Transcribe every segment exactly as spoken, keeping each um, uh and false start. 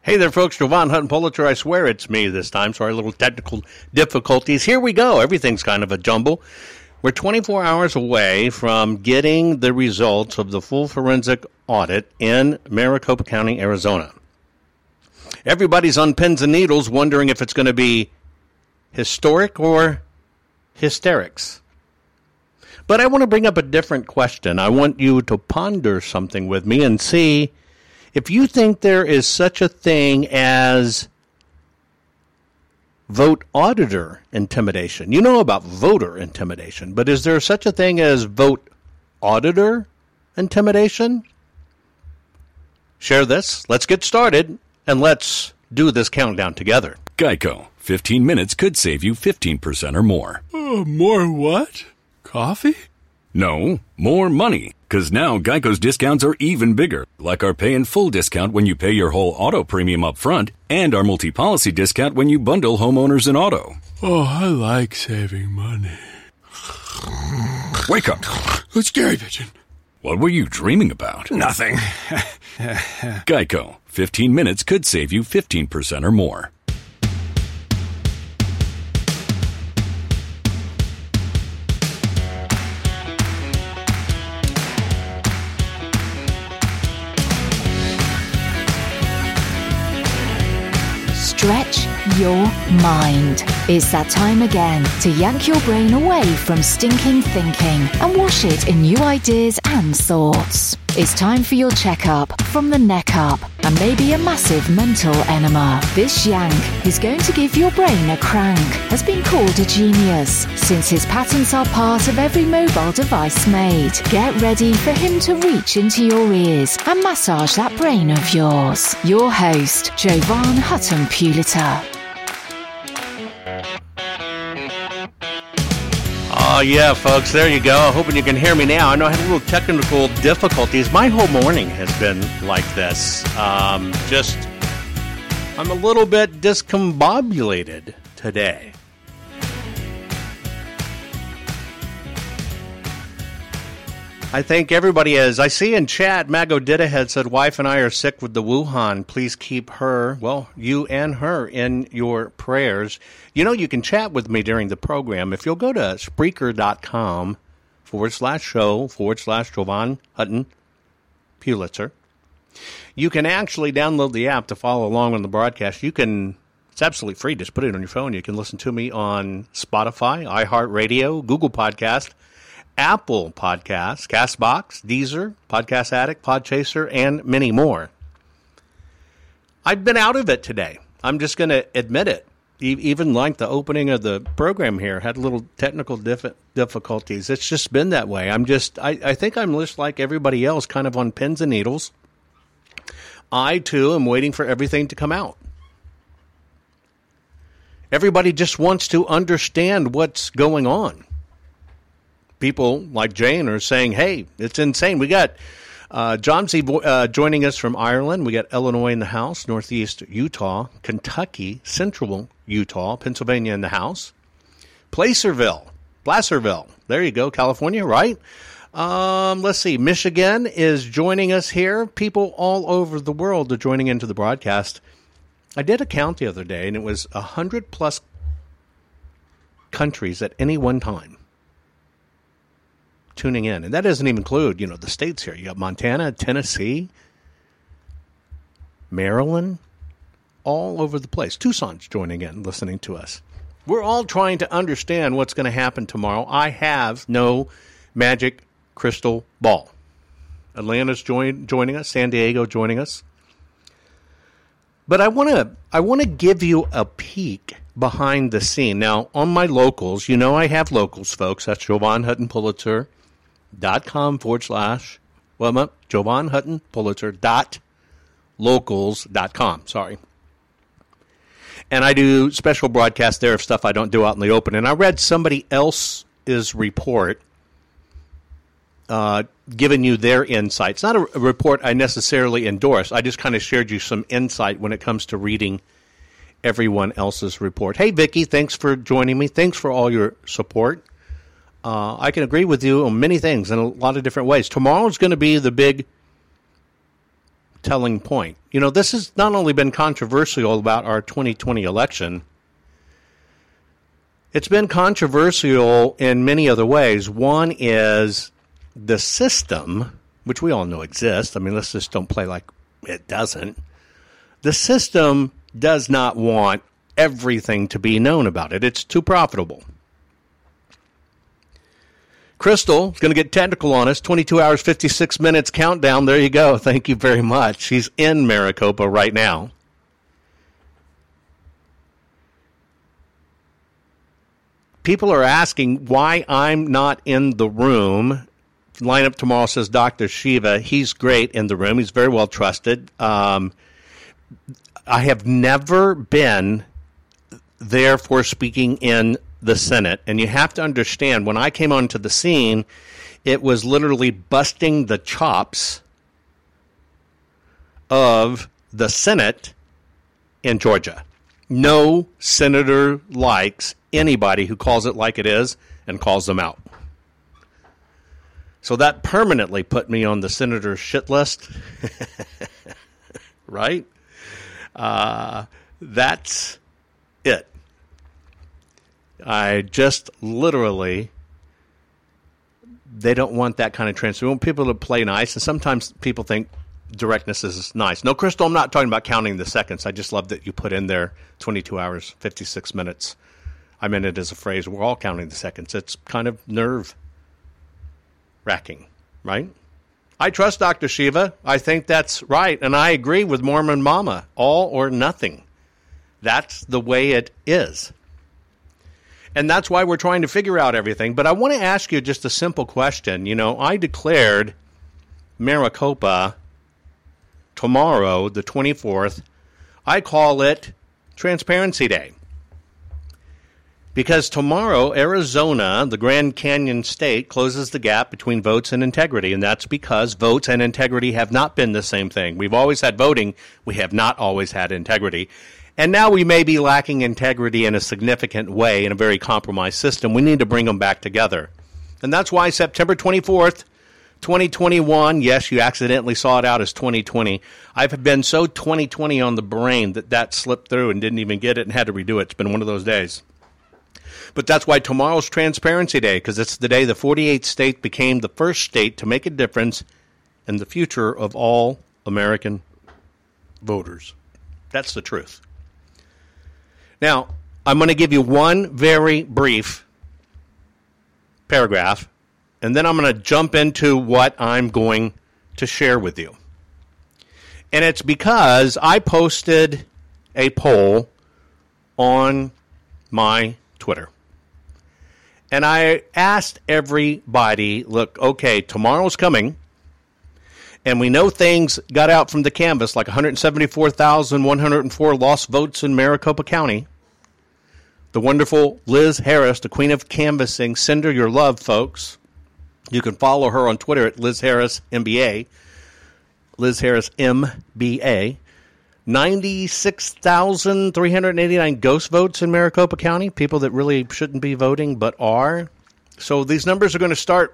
Hey there, folks. Jovan Hutton Pulitzer. I swear it's me this time. Sorry, little technical difficulties. Here we go. Everything's kind of a jumble. We're twenty-four hours away from getting the results of the full forensic audit in Maricopa County, Arizona. Everybody's on pins and needles wondering if it's going to be historic or hysterics. But I want to bring up a different question. I want you to ponder something with me and see if you think there is such a thing as vote auditor intimidation. You know about voter intimidation, but is there such a thing as vote auditor intimidation? Share this. Let's get started, and let's do this countdown together. Geico. fifteen minutes could save you fifteen percent or more. Uh, more what? Coffee? No, more money. Because now Geico's discounts are even bigger, like our pay in full discount when you pay your whole auto premium up front, and our multi-policy discount when you bundle homeowners and auto. Oh, I like saving money. Wake up. It's Scary Pigeon. What were you dreaming about? Nothing. Geico. fifteen minutes could save you fifteen percent or more. Stretch your mind. It's that time again to yank your brain away from stinking thinking and wash it in new ideas and thoughts. It's time for your checkup from the neck up and maybe a massive mental enema. This yank is going to give your brain a crank, has been called a genius, since his patents are part of every mobile device made. Get ready for him to reach into your ears and massage that brain of yours. Your host, Jovan Hutton Pulitzer. Oh, yeah, folks, there you go. Hoping you can hear me now. I know I had a little technical difficulties. My whole morning has been like this. Um, just, I'm a little bit discombobulated today. I think everybody is. I see in chat, Mago Didahead said, wife and I are sick with the Wuhan. Please keep her, well, you and her in your prayers. You know, you can chat with me during the program. If you'll go to Spreaker.com forward slash show forward slash Jovan Hutton Pulitzer, you can actually download the app to follow along on the broadcast. You can, it's absolutely free. Just put it on your phone. You can listen to me on Spotify, iHeartRadio, Google Podcast, Apple Podcasts, CastBox, Deezer, Podcast Addict, Podchaser, and many more. I've been out of it today. I'm just going to admit it. E- even like the opening of the program here, had a little technical dif- difficulties. It's just been that way. I'm just, I, I think I'm just like everybody else, kind of on pins and needles. I, too, am waiting for everything to come out. Everybody just wants to understand what's going on. People like Jane are saying, hey, it's insane. We got uh, John Z. Uh, joining us from Ireland. We got Illinois in the house, Northeast Utah, Kentucky, Central Utah, Pennsylvania in the house, Placerville, Placerville. There you go, California, right? Um, let's see. Michigan is joining us here. People all over the world are joining into the broadcast. I did a count the other day, and it was one hundred plus countries at any one time tuning in. And that doesn't even include, you know, the states here. You got Montana, Tennessee, Maryland, all over the place. Tucson's joining in, listening to us. We're all trying to understand what's going to happen tomorrow. I have no magic crystal ball. Atlanta's join, joining us, San Diego joining us. But I want to I want to give you a peek behind the scene. Now, on my locals, you know I have locals, folks. That's Jovan Hutton Pulitzer. Dot com forward slash, well, Jovan Hutton Pulitzer dot locals dot com. Sorry. And I do special broadcasts there of stuff I don't do out in the open. And I read somebody else's report uh, giving you their insights. Not a, a report I necessarily endorse. I just kind of shared you some insight when it comes to reading everyone else's report. Hey, Vicki, thanks for joining me. Thanks for all your support. Uh, I can agree with you on many things in a lot of different ways. Tomorrow's going to be the big telling point. You know, this has not only been controversial about our twenty twenty election, it's been controversial in many other ways. One is the system, which we all know exists. I mean, let's just don't play like it doesn't. The system does not want everything to be known about it. It's too profitable. Crystal is going to get technical on us. twenty-two hours, fifty-six minutes countdown. There you go. Thank you very much. She's in Maricopa right now. People are asking why I'm not in the room. Lineup tomorrow says Doctor Shiva. He's great in the room. He's very well trusted. Um, I have never been there for speaking in the Senate. And you have to understand, when I came onto the scene, it was literally busting the chops of the Senate in Georgia. No senator likes anybody who calls it like it is and calls them out. So that permanently put me on the senator's shit list. Right? Uh, that's it. I just literally, they don't want that kind of transfer. We want people to play nice, and sometimes people think directness is nice. No, Crystal, I'm not talking about counting the seconds. I just love that you put in there twenty-two hours, fifty-six minutes. I meant it as a phrase. We're all counting the seconds. It's kind of nerve-wracking, right? I trust Doctor Shiva. I think that's right, and I agree with Mormon Mama. All or nothing. That's the way it is. And that's why we're trying to figure out everything. But I want to ask you just a simple question. You know, I declared Maricopa tomorrow, the twenty-fourth. I call it Transparency Day. Because tomorrow, Arizona, the Grand Canyon state, closes the gap between votes and integrity. And that's because votes and integrity have not been the same thing. We've always had voting. We have not always had integrity. And now we may be lacking integrity in a significant way in a very compromised system. We need to bring them back together. And that's why September twenty-fourth, twenty twenty-one, yes, you accidentally saw it out as twenty twenty. I've been so twenty twenty on the brain that that slipped through and didn't even get it and had to redo it. It's been one of those days. But that's why tomorrow's Transparency Day, because it's the day the forty-eighth state became the first state to make a difference in the future of all American voters. That's the truth. Now, I'm going to give you one very brief paragraph, and then I'm going to jump into what I'm going to share with you. And it's because I posted a poll on my Twitter. And I asked everybody, look, okay, tomorrow's coming, and we know things got out from the canvas, like one hundred seventy-four thousand one hundred four lost votes in Maricopa County. The wonderful Liz Harris, the queen of canvassing, send her your love, folks. You can follow her on Twitter at Liz Harris M B A. Liz Harris M B A. ninety-six thousand three hundred eighty-nine ghost votes in Maricopa County, people that really shouldn't be voting but are. So these numbers are going to start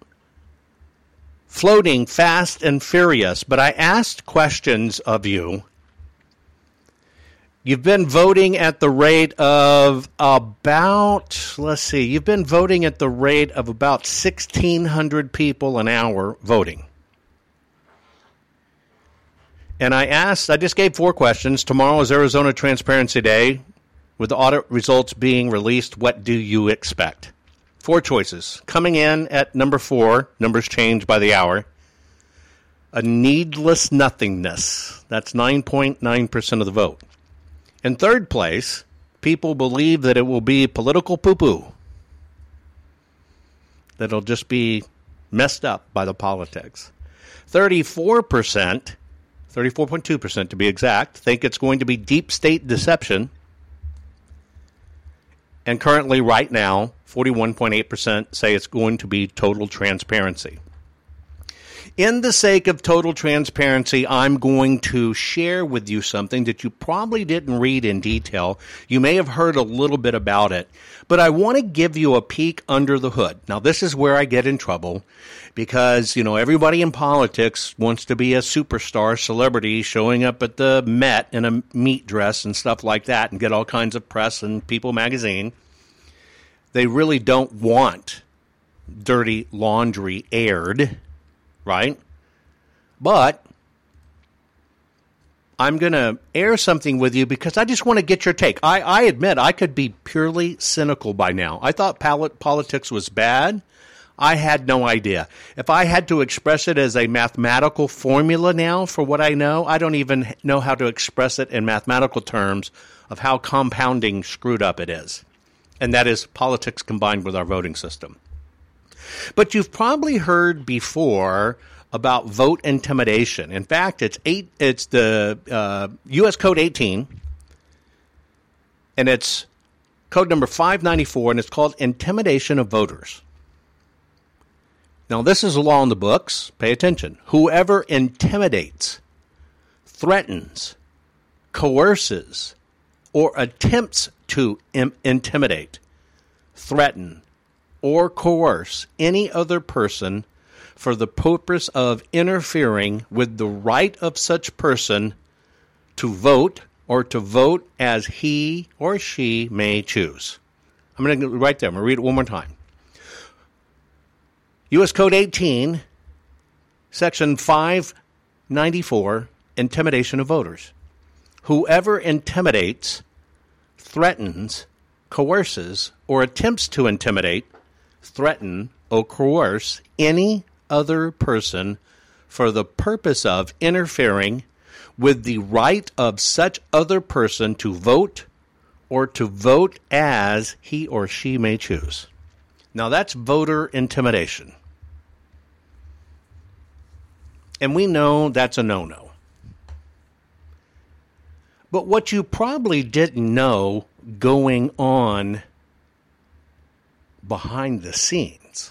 floating fast and furious. But I asked questions of you. You've been voting at the rate of about, let's see, you've been voting at the rate of about sixteen hundred people an hour voting. And I asked, I just gave four questions. Tomorrow is Arizona Transparency Day. With the audit results being released, what do you expect? Four choices. Coming in at number four, numbers change by the hour. A needless nothingness. That's nine point nine percent of the vote. In third place, people believe that it will be political poo-poo. That it'll just be messed up by the politics. thirty-four percent... thirty-four point two percent to be exact, think it's going to be deep state deception. And currently, right now, forty-one point eight percent say it's going to be total transparency. In the sake of total transparency, I'm going to share with you something that you probably didn't read in detail. You may have heard a little bit about it, but I want to give you a peek under the hood. Now, this is where I get in trouble because, you know, everybody in politics wants to be a superstar celebrity showing up at the Met in a meat dress and stuff like that and get all kinds of press and People magazine. They really don't want dirty laundry aired. Right? But I'm going to air something with you because I just want to get your take. I, I admit I could be purely cynical by now. I thought politics was bad. I had no idea. If I had to express it as a mathematical formula now for what I know, I don't even know how to express it in mathematical terms of how compounding screwed up it is. And that is politics combined with our voting system. But you've probably heard before about vote intimidation. In fact, it's eight. It's the uh, U S Code eighteen, and it's code number five ninety-four, and it's called intimidation of voters. Now, this is a law in the books. Pay attention. Whoever intimidates, threatens, coerces, or attempts to im- intimidate, threaten, or coerce any other person for the purpose of interfering with the right of such person to vote or to vote as he or she may choose. I'm going to right there. I'm going to read it one more time. U S Code eighteen, Section five ninety-four, intimidation of voters. Whoever intimidates, threatens, coerces, or attempts to intimidate, threaten, or coerce any other person for the purpose of interfering with the right of such other person to vote or to vote as he or she may choose. Now, that's voter intimidation. And we know that's a no-no. But what you probably didn't know going on behind the scenes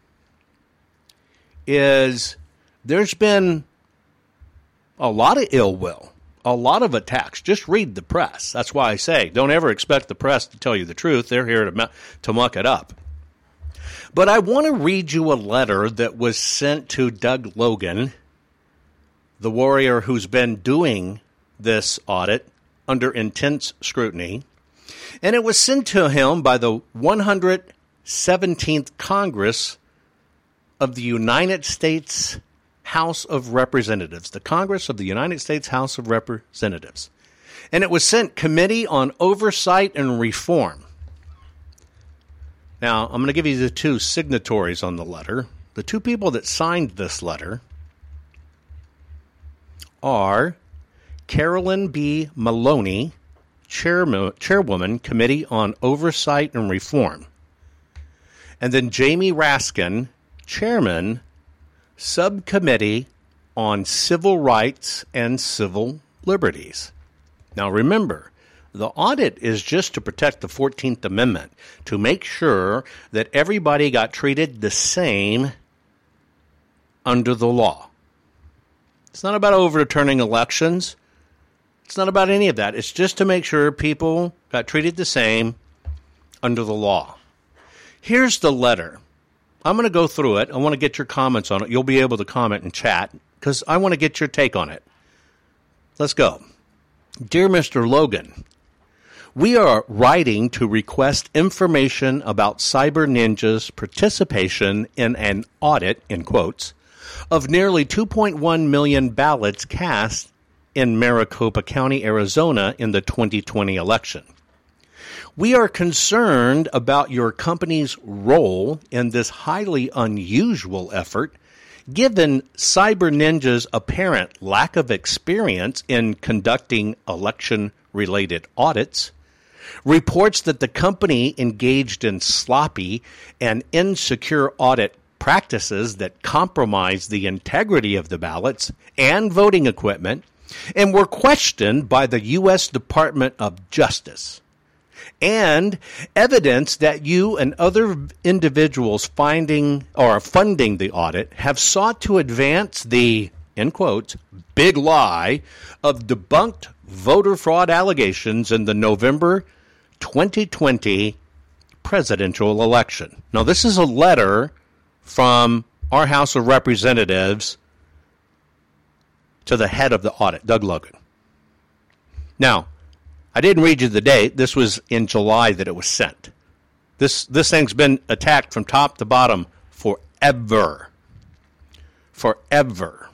is there's been a lot of ill will, a lot of attacks. Just read the press. That's why I say don't ever expect the press to tell you the truth. They're here to, to muck it up. But I want to read you a letter that was sent to Doug Logan, the warrior who's been doing this audit under intense scrutiny. And it was sent to him by the one hundred seventeenth Congress of the United States House of Representatives, the Congress of the United States House of Representatives. And it was sent Committee on Oversight and Reform. Now, I'm going to give you the two signatories on the letter. The two people that signed this letter are Carolyn B. Maloney, Chairman, Chairwoman, Committee on Oversight and Reform. And then Jamie Raskin, Chairman, Subcommittee on Civil Rights and Civil Liberties. Now remember, the audit is just to protect the fourteenth Amendment, to make sure that everybody got treated the same under the law. It's not about overturning elections. It's not about any of that. It's just to make sure people got treated the same under the law. Here's the letter. I'm going to go through it. I want to get your comments on it. You'll be able to comment and chat because I want to get your take on it. Let's go. Dear Mister Logan, we are writing to request information about Cyber Ninja's participation in an audit, in quotes, of nearly two point one million ballots cast in Maricopa County, Arizona in the twenty twenty election. We are concerned about your company's role in this highly unusual effort, given Cyber Ninja's apparent lack of experience in conducting election-related audits, reports that the company engaged in sloppy and insecure audit practices that compromise the integrity of the ballots and voting equipment, and were questioned by the U S Department of Justice. and evidence that you and other individuals finding or funding the audit have sought to advance the, in quotes, big lie of debunked voter fraud allegations in the November twenty twenty presidential election. Now, this is a letter from our House of Representatives to the head of the audit, Doug Logan. Now, I didn't read you the date. This was in July that it was sent. This this thing's been attacked from top to bottom forever. Forever.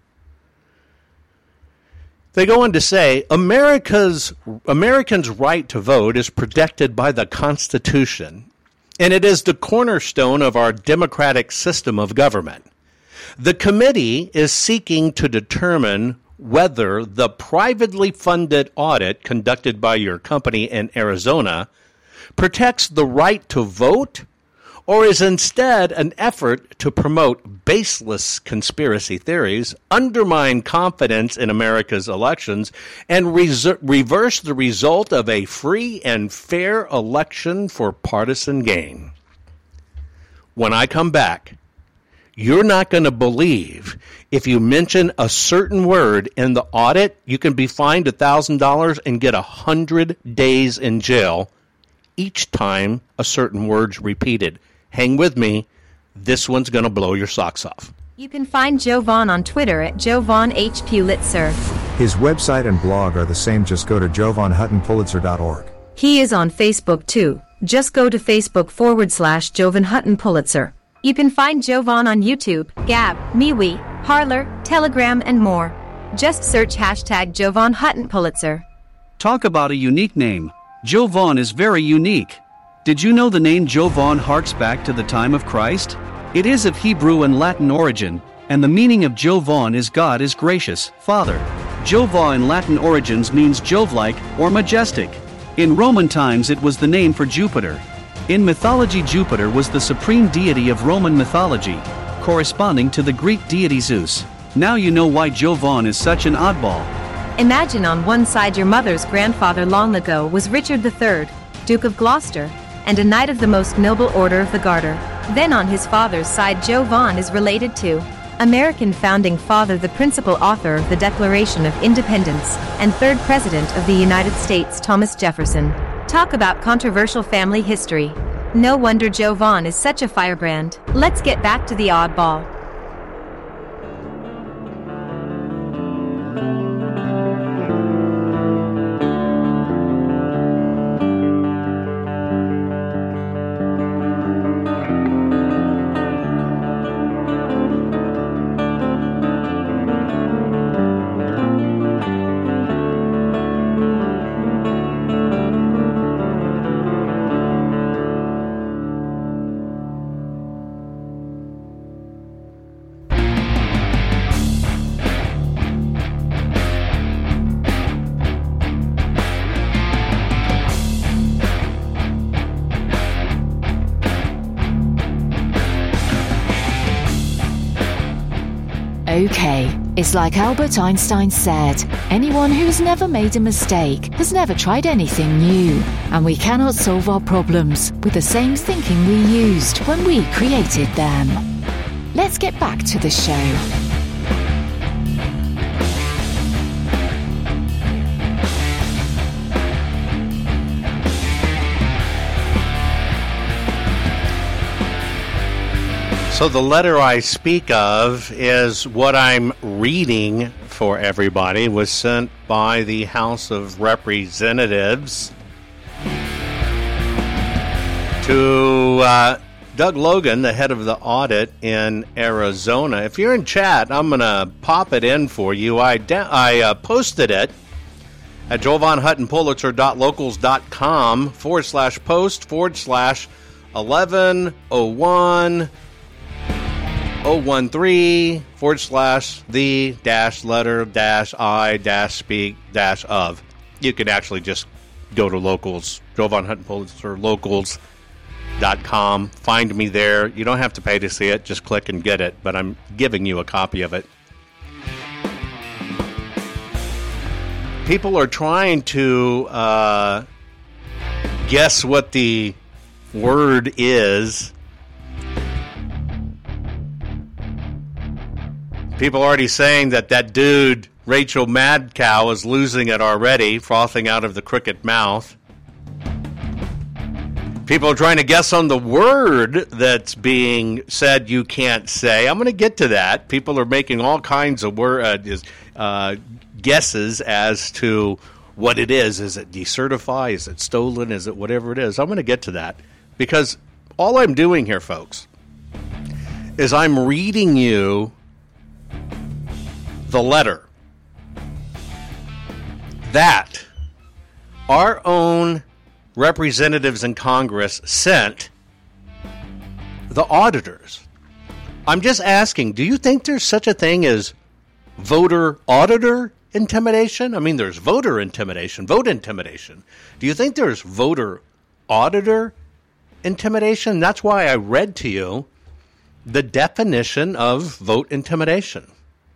They go on to say, America's Americans' right to vote is protected by the Constitution, and it is the cornerstone of our democratic system of government. The committee is seeking to determine whether the privately funded audit conducted by your company in Arizona protects the right to vote or is instead an effort to promote baseless conspiracy theories, undermine confidence in America's elections, and reser- reverse the result of a free and fair election for partisan gain. When I come back, you're not going to believe if you mention a certain word in the audit, you can be fined one thousand dollars and get one hundred days in jail each time a certain word's repeated. Hang with me. This one's going to blow your socks off. You can find Joe Vaughn on Twitter at Joe Vaughn H. Pulitzer. His website and blog are the same. Just go to joe von hutton pulitzer dot org. He is on Facebook too. Just go to Facebook forward slash Joe Von Hutton Pulitzer. You can find Joe Vaughn on YouTube, Gab, MeWe, Parler, Telegram, and more. Just search hashtag Joe Von Hutton Pulitzer. Talk about a unique name. Joe Vaughn is very unique. Did you know the name Joe Vaughn harks back to the time of Christ? It is of Hebrew and Latin origin, and the meaning of Joe Vaughn is God is gracious, Father. Joe Vaughn in Latin origins means Jove-like or majestic. In Roman times it was the name for Jupiter. In mythology, Jupiter was the supreme deity of Roman mythology, corresponding to the Greek deity Zeus. Now you know why Joe Vaughn is such an oddball. Imagine on one side your mother's grandfather long ago was Richard the Third, Duke of Gloucester, and a knight of the most noble order of the Garter. Then on his father's side, Joe Vaughn is related to American founding father, the principal author of the Declaration of Independence, and third president of the United States, Thomas Jefferson. Talk about controversial family history. No wonder Joe Vaughn is such a firebrand. Let's get back to the oddball. Okay, it's like Albert Einstein said, anyone who's never made a mistake has never tried anything new, and we cannot solve our problems with the same thinking we used when we created them. Let's get back to the show. So the letter I speak of is what I'm reading for everybody. It was sent by the House of Representatives to uh, Doug Logan, the head of the audit in Arizona. If you're in chat, I'm going to pop it in for you. I, de- I uh, posted it at joe von hutton pulitzer dot locals dot com forward slash post forward slash eleven oh one oh one three forward slash the dash letter dash I dash speak dash of. You can actually just go to locals, Joe Von Hutton Pulitzer, locals dot com. Find me there. You don't have to pay to see it. Just click and get it. But I'm giving you a copy of it. People are trying to uh, guess what the word is. People already saying that that dude, Rachel Madcow, is losing it already, frothing out of the crooked mouth. People are trying to guess on the word that's being said you can't say. I'm going to get to that. People are making all kinds of word, uh, uh, guesses as to what it is. Is it decertify? Is it stolen? Is it whatever it is? I'm going to get to that because all I'm doing here, folks, is I'm reading you the letter that our own representatives in Congress sent the auditors. I'm just asking, do you think there's such a thing as voter auditor intimidation? I mean, there's voter intimidation, vote intimidation. Do you think there's voter auditor intimidation? That's why I read to you the definition of vote intimidation.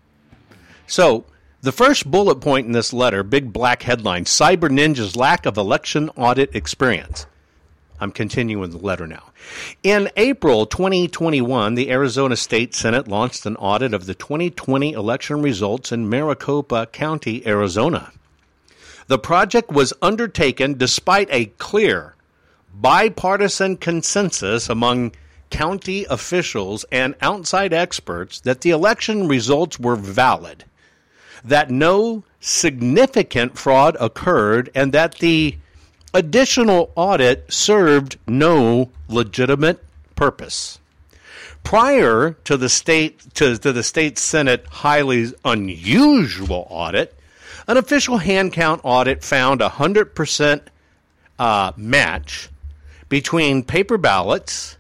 So, the first bullet point in this letter, big black headline, Cyber Ninja's lack of election audit experience. I'm continuing the letter now. In April twenty twenty-one, the Arizona State Senate launched an audit of the twenty twenty election results in Maricopa County, Arizona. The project was undertaken despite a clear bipartisan consensus among county officials and outside experts that the election results were valid, that no significant fraud occurred, and that the additional audit served no legitimate purpose. Prior to the state to, to the state Senate highly unusual audit, an official hand count audit found a one hundred percent uh, match between paper ballots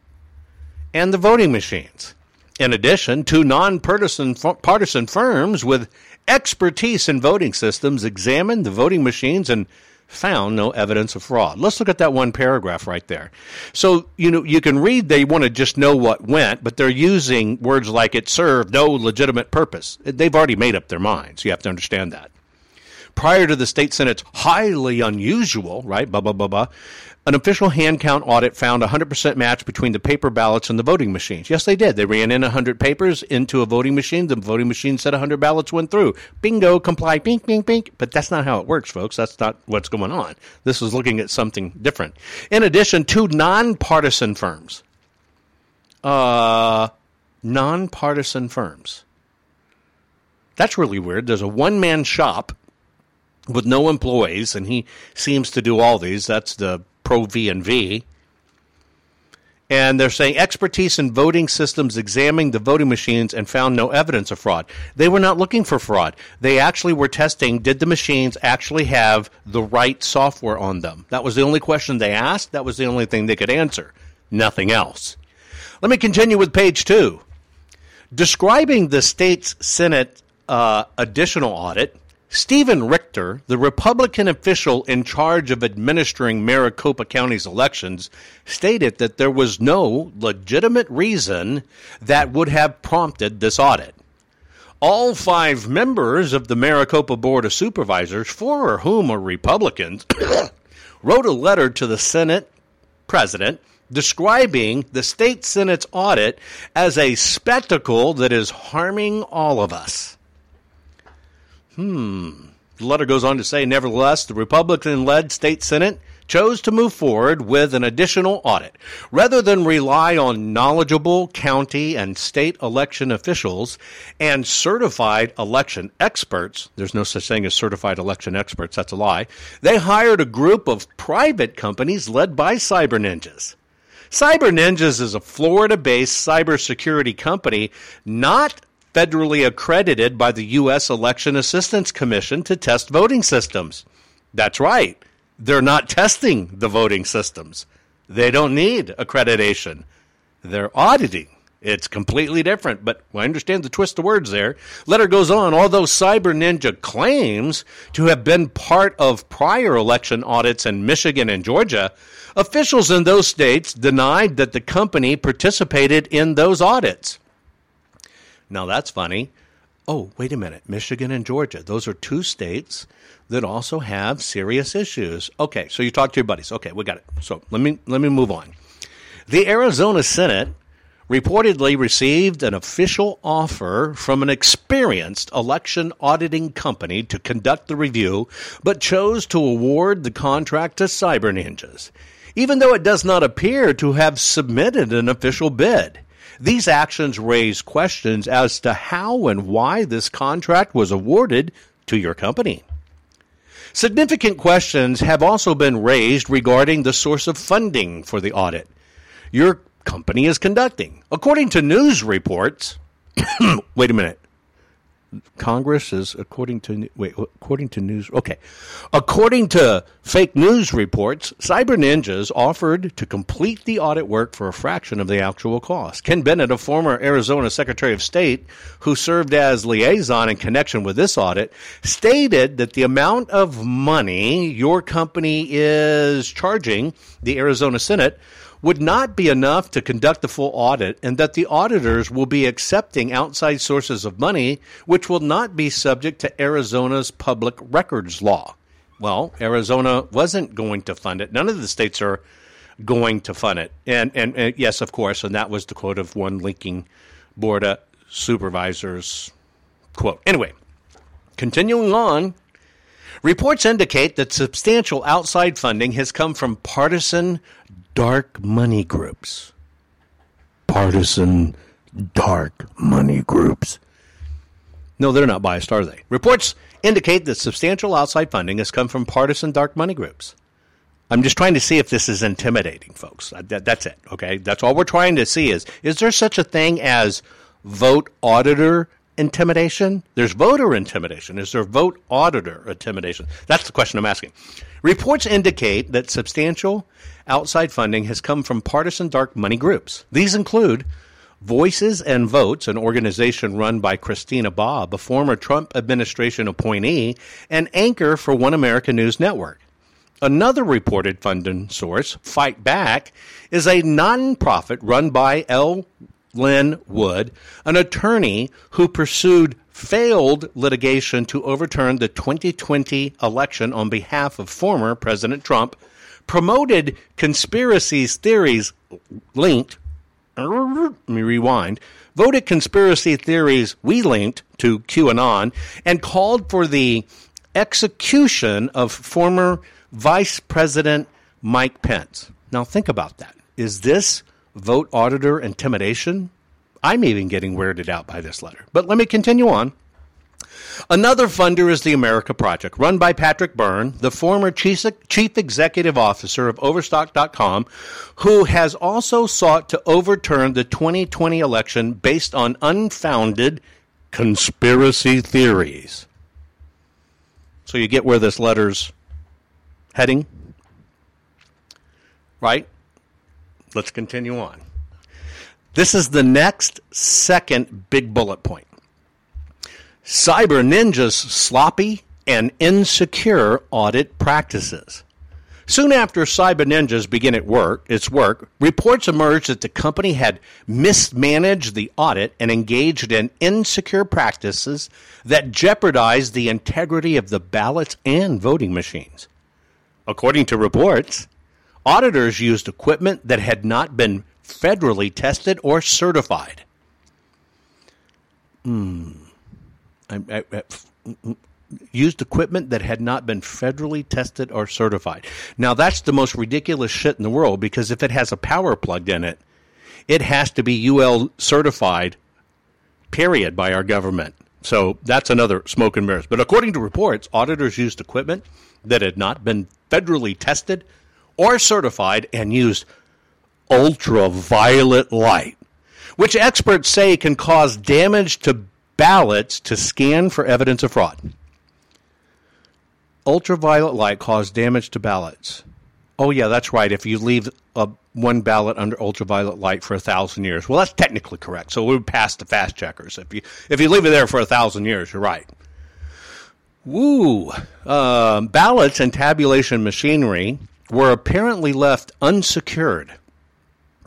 and the voting machines. In addition, two non-partisan partisan firms with expertise in voting systems examined the voting machines and found no evidence of fraud. Let's look at that one paragraph right there. So, you know, you can read they want to just know what went, but they're using words like it served no legitimate purpose. They've already made up their minds. You have to understand that. Prior to the state Senate's highly unusual, right, blah, blah, blah, blah, an official hand count audit found a one hundred percent match between the paper ballots and the voting machines. Yes, they did. They ran in one hundred papers into a voting machine. The voting machine said one hundred ballots went through. Bingo, comply, bink, bink, bink. But that's not how it works, folks. That's not what's going on. This is looking at something different. In addition, two nonpartisan firms. Uh, nonpartisan firms. That's really weird. There's a one-man shop with no employees, and he seems to do all these. That's the Pro V and V. And they're saying expertise in voting systems examined the voting machines and found no evidence of fraud. They were not looking for fraud. They actually were testing, did the machines actually have the right software on them? That was the only question they asked. That was the only thing they could answer. Nothing else. Let me continue with page two. Describing the state's Senate uh, additional audit, Stephen Richter, the Republican official in charge of administering Maricopa County's elections, stated that there was no legitimate reason that would have prompted this audit. All five members of the Maricopa Board of Supervisors, four of whom are Republicans, wrote a letter to the Senate president describing the state Senate's audit as a spectacle that is harming all of us. Hmm. The letter goes on to say, nevertheless, the Republican-led state Senate chose to move forward with an additional audit. Rather than rely on knowledgeable county and state election officials and certified election experts, there's no such thing as certified election experts, that's a lie, they hired a group of private companies led by Cyber Ninjas. Cyber Ninjas is a Florida-based cybersecurity company not federally accredited by the U S Election Assistance Commission to test voting systems. That's right. They're not testing the voting systems. They don't need accreditation. They're auditing. It's completely different, but I understand the twist of words there. Letter goes on, although Cyber Ninja claims to have been part of prior election audits in Michigan and Georgia, officials in those states denied that the company participated in those audits. Now, that's funny. Oh, wait a minute. Michigan and Georgia. Those are two states that also have serious issues. Okay, so you talk to your buddies. Okay, we got it. So let me let me move on. The Arizona Senate reportedly received an official offer from an experienced election auditing company to conduct the review, but chose to award the contract to Cyber Ninjas, even though it does not appear to have submitted an official bid. These actions raise questions as to how and why this contract was awarded to your company. Significant questions have also been raised regarding the source of funding for the audit your company is conducting. According to news reports, wait a minute. Congress is according to wait according to news okay according to fake news reports, Cyber Ninjas offered to complete the audit work for a fraction of the actual cost. Ken Bennett, a former Arizona Secretary of State who served as liaison in connection with this audit, stated that the amount of money your company is charging the Arizona Senate would not be enough to conduct the full audit, and that the auditors will be accepting outside sources of money, which will not be subject to Arizona's public records law. Well, Arizona wasn't going to fund it. None of the states are going to fund it. And, and, and yes, of course, and that was the quote of one Lincoln Board of Supervisors quote. Anyway, continuing on, reports indicate that substantial outside funding has come from partisan dark money groups. Partisan dark money groups. No, they're not biased, are they? Reports indicate that substantial outside funding has come from partisan dark money groups. I'm just trying to see if this is intimidating, folks. That, that's it, okay? That's all we're trying to see is, is there such a thing as vote auditor intimidation? There's voter intimidation. Is there vote auditor intimidation? That's the question I'm asking. Reports indicate that substantial outside funding has come from partisan dark money groups. These include Voices and Votes, an organization run by Christina Bobb, a former Trump administration appointee and anchor for One America News Network. Another reported funding source, Fight Back, is a nonprofit run by L. Lynn Wood, an attorney who pursued failed litigation to overturn the twenty twenty election on behalf of former President Trump, promoted conspiracy theories linked, let me rewind, voted conspiracy theories we linked to QAnon, and called for the execution of former Vice President Mike Pence. Now think about that. Is this vote auditor intimidation? I'm even getting weirded out by this letter. But let me continue on. Another funder is the America Project, run by Patrick Byrne, the former chief, chief executive officer of Overstock dot com, who has also sought to overturn the twenty twenty election based on unfounded conspiracy theories. So you get where this letter's heading, right? Let's continue on. This is the next second big bullet point. Cyber Ninjas' sloppy and insecure audit practices. Soon after Cyber Ninjas began its work, its work, reports emerged that the company had mismanaged the audit and engaged in insecure practices that jeopardized the integrity of the ballots and voting machines. According to reports, auditors used equipment that had not been federally tested or certified. Hmm. I, I, I, used equipment that had not been federally tested or certified. Now, that's the most ridiculous shit in the world, because if it has a power plugged in it, it has to be U L certified, period, by our government. So that's another smoke and mirrors. But according to reports, auditors used equipment that had not been federally tested or certified and used ultraviolet light, which experts say can cause damage to ballots to scan for evidence of fraud. Ultraviolet light caused damage to ballots. Oh, yeah, that's right. If you leave a, one ballot under ultraviolet light for a thousand years. Well, that's technically correct. So we're past the fast checkers. If you if you leave it there for a thousand years, you're right. Woo. Uh, ballots and tabulation machinery were apparently left unsecured.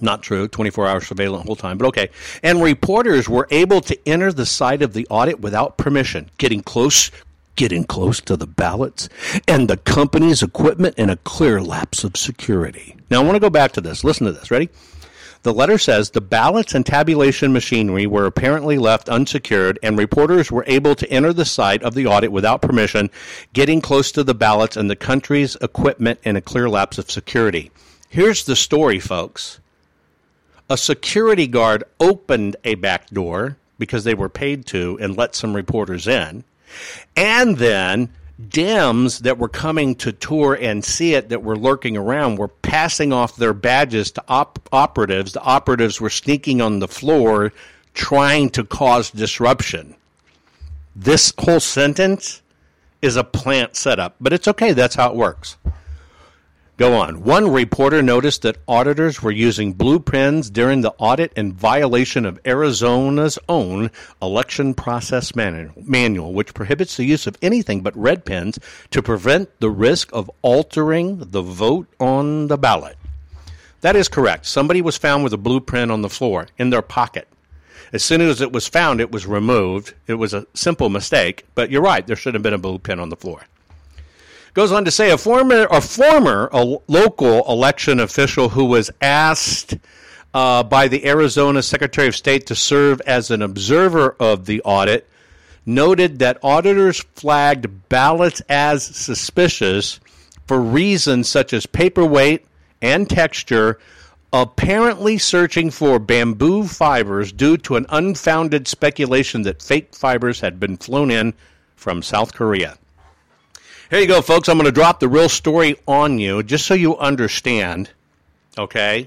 Not true. twenty-four hour surveillance whole time, but okay. And reporters were able to enter the site of the audit without permission, getting close, getting close to the ballots and the company's equipment in a clear lapse of security. Now, I want to go back to this. Listen to this. Ready? The letter says the ballots and tabulation machinery were apparently left unsecured, and reporters were able to enter the site of the audit without permission, getting close to the ballots and the country's equipment in a clear lapse of security. Here's the story, folks. A security guard opened a back door because they were paid to and let some reporters in. And then Dems that were coming to tour and see it, that were lurking around, were passing off their badges to op- operatives. The operatives were sneaking on the floor, trying to cause disruption. This whole sentence is a plant setup, but it's okay. That's how it works. Go on. One reporter noticed that auditors were using blue pens during the audit in violation of Arizona's own election process manual, which prohibits the use of anything but red pens to prevent the risk of altering the vote on the ballot. That is correct. Somebody was found with a blue pen on the floor in their pocket. As soon as it was found, it was removed. It was a simple mistake, but you're right. There should have been a blue pen on the floor. Goes on to say a former, a former a local election official who was asked uh, by the Arizona Secretary of State to serve as an observer of the audit noted that auditors flagged ballots as suspicious for reasons such as paper weight and texture, apparently searching for bamboo fibers due to an unfounded speculation that fake fibers had been flown in from South Korea. Here you go, folks. I'm going to drop the real story on you just so you understand, okay?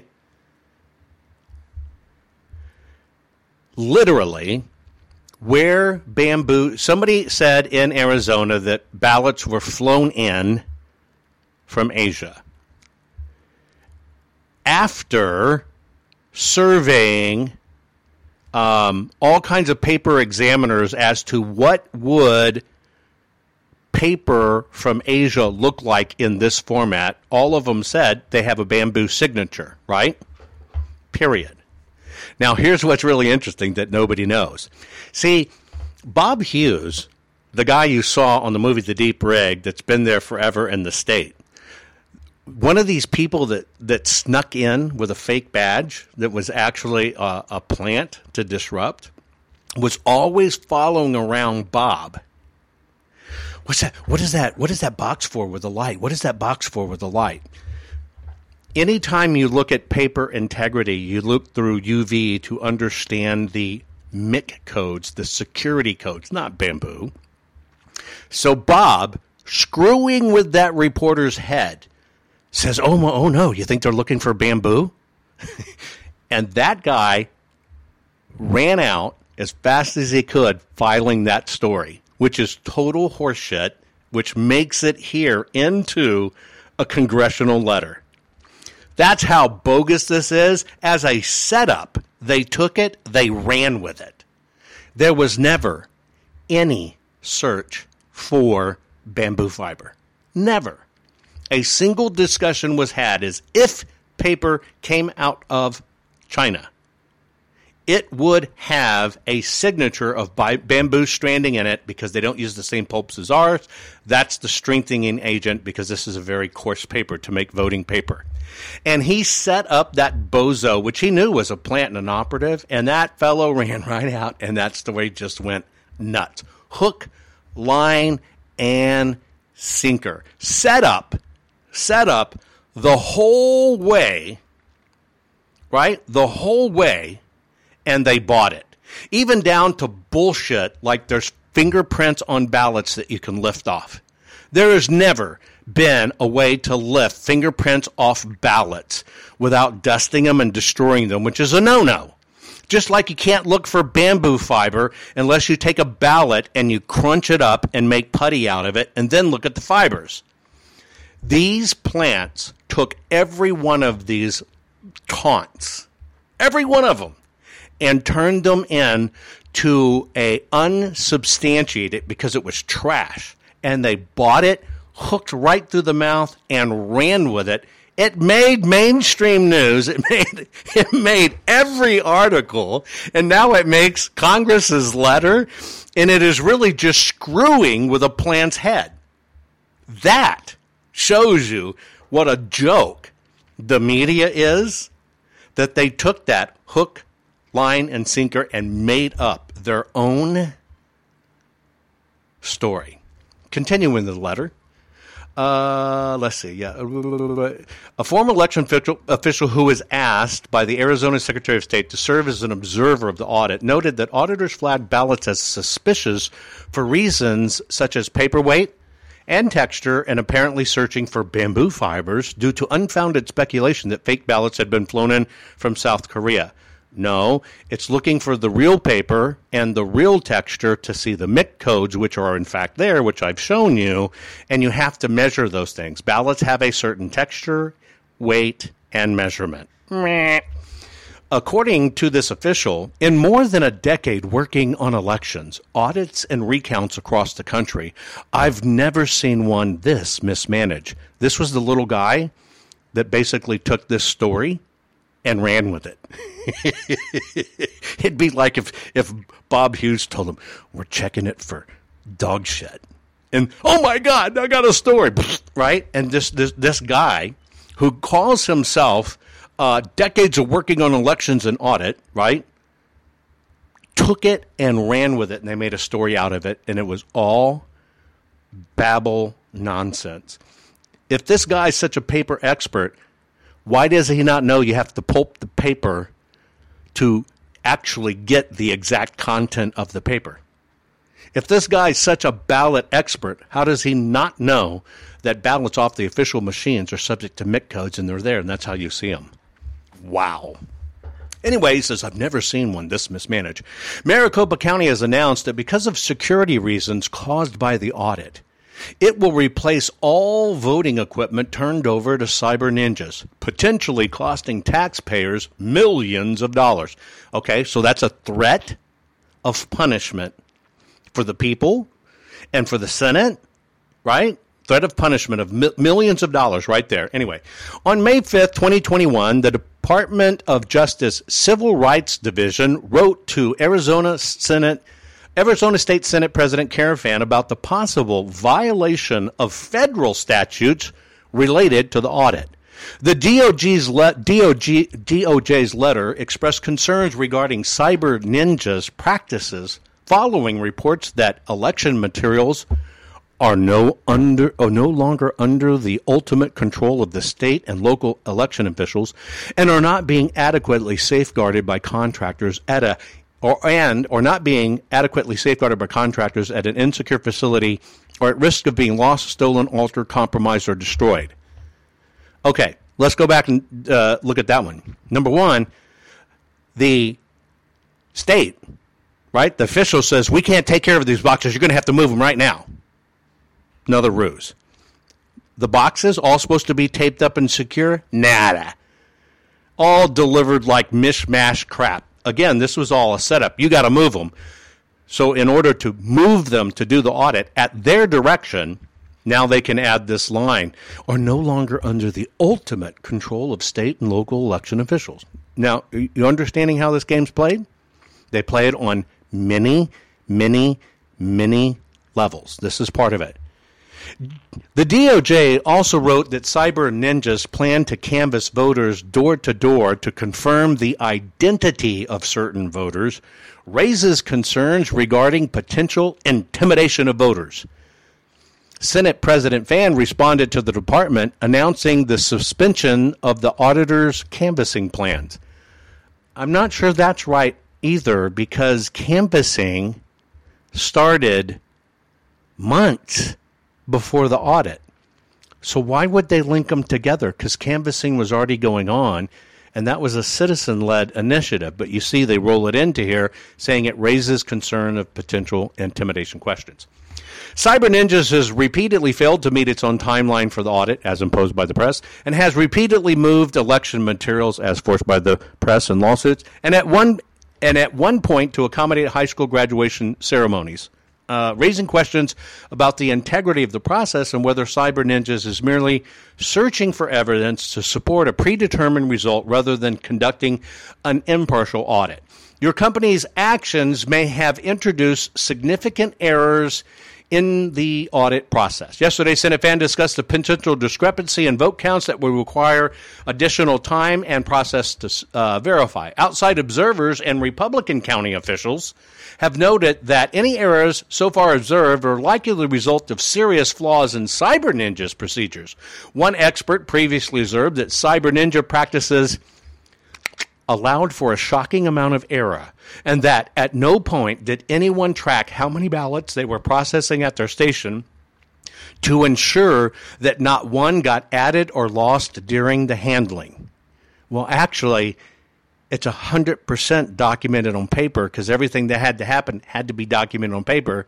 Literally, where bamboo, somebody said in Arizona that ballots were flown in from Asia. After surveying um, all kinds of paper examiners as to what would paper from Asia look like in this format, all of them said they have a bamboo signature, right? Period. Now, here's what's really interesting that nobody knows. See, Bob Hughes, the guy you saw on the movie The Deep Rig that's been there forever in the state, one of these people that, that snuck in with a fake badge that was actually a, a plant to disrupt was always following around Bob. What's that? What is that? What is that box for with the light? What is that box for with the light? Anytime you look at paper integrity, you look through U V to understand the M I C codes, the security codes, not bamboo. So Bob, screwing with that reporter's head, says, oh, oh no, you think they're looking for bamboo? And that guy ran out as fast as he could filing that story, which is total horseshit, which makes it here into a congressional letter. That's how bogus this is. As a setup, they took it, they ran with it. There was never any search for bamboo fiber. Never. A single discussion was had as if paper came out of China. It would have a signature of bamboo stranding in it because they don't use the same pulps as ours. That's the strengthening agent because this is a very coarse paper to make voting paper. And he set up that bozo, which he knew was a plant and an operative, and that fellow ran right out, and that's the way it just went nuts. Hook, line, and sinker. Set up, set up the whole way, right? The whole way. And they bought it. Even down to bullshit like there's fingerprints on ballots that you can lift off. There has never been a way to lift fingerprints off ballots without dusting them and destroying them, which is a no-no. Just like you can't look for bamboo fiber unless you take a ballot and you crunch it up and make putty out of it and then look at the fibers. These plants took every one of these taunts, every one of them, and turned them in to a unsubstantiated because it was trash. And they bought it, hooked right through the mouth, and ran with it It made mainstream news. It made it made every article, and now it makes Congress's letter, and it is really just screwing with a plant's head. That shows you what a joke the media is, that they took that hook, line, and sinker and made up their own story. Continuing the letter. Uh, let's see. Yeah, a former election official, official who was asked by the Arizona Secretary of State to serve as an observer of the audit noted that auditors flagged ballots as suspicious for reasons such as paperweight and texture, and apparently searching for bamboo fibers due to unfounded speculation that fake ballots had been flown in from South Korea. No, it's looking for the real paper and the real texture to see the M I C codes, which are in fact there, which I've shown you, and you have to measure those things. Ballots have a certain texture, weight, and measurement. Meh. According to this official, in more than a decade working on elections, audits, and recounts across the country, I've never seen one this mismanaged. This was the little guy that basically took this story and ran with it. It'd be like if, if Bob Hughes told him, we're checking it for dog shit. And, oh my God, I got a story, right? And this, this, this guy who calls himself uh, decades of working on elections and audit, right, took it and ran with it, and they made a story out of it, and it was all babble nonsense. If this guy's such a paper expert, why does he not know you have to pulp the paper to actually get the exact content of the paper? If this guy's such a ballot expert, how does he not know that ballots off the official machines are subject to M I C codes and they're there, and that's how you see them? Wow. Anyway, he says, I've never seen one this mismanaged. Maricopa County has announced that because of security reasons caused by the audit, it will replace all voting equipment turned over to cyber ninjas, potentially costing taxpayers millions of dollars. Okay, so that's a threat of punishment for the people and for the Senate, right? Threat of punishment of mi- millions of dollars right there. Anyway, on May fifth, twenty twenty-one, the Department of Justice Civil Rights Division wrote to Arizona Senate Arizona State Senate President Karen Fann about the possible violation of federal statutes related to the audit. The D O J's le- D O G, D O J's letter expressed concerns regarding cyber ninjas' practices following reports that election materials are no under or no longer under the ultimate control of the state and local election officials and are not being adequately safeguarded by contractors at a or and or not being adequately safeguarded by contractors at an insecure facility or at risk of being lost, stolen, altered, compromised, or destroyed. Okay, let's go back and uh, look at that one. Number one, the state, right, the official says, we can't take care of these boxes. You're going to have to move them right now. Another ruse. The boxes all supposed to be taped up and secure? Nada. All delivered like mishmash crap. Again, this was all a setup. You got to move them. So in order to move them to do the audit at their direction, now they can add this line, are no longer under the ultimate control of state and local election officials. Now, you understanding how this game's played? They play it on many, many, many levels. This is part of it. The D O J also wrote that cyber ninjas plan to canvass voters door to door to confirm the identity of certain voters, raises concerns regarding potential intimidation of voters. Senate President Fann responded to the department announcing the suspension of the auditor's canvassing plans. I'm not sure that's right either, because canvassing started months before the audit. So why would they link them together? Because canvassing was already going on, and that was a citizen-led initiative. But you see, they roll it into here, saying it raises concern of potential intimidation questions. Cyber Ninjas has repeatedly failed to meet its own timeline for the audit, as imposed by the press, and has repeatedly moved election materials, as forced by the press and lawsuits, and at one and at one point to accommodate high school graduation ceremonies. uh, raising questions about the integrity of the process and whether CyberNinjas is merely searching for evidence to support a predetermined result rather than conducting an impartial audit. Your company's actions may have introduced significant errors in the audit process. Yesterday, Senate Fan discussed the potential discrepancy in vote counts that will require additional time and process to uh, verify. Outside observers and Republican county officials have noted that any errors so far observed are likely the result of serious flaws in CyberNinja's procedures. One expert previously observed that CyberNinja practices allowed for a shocking amount of error, and that at no point did anyone track how many ballots they were processing at their station to ensure that not one got added or lost during the handling. Well, actually, it's one hundred percent documented on paper because everything that had to happen had to be documented on paper,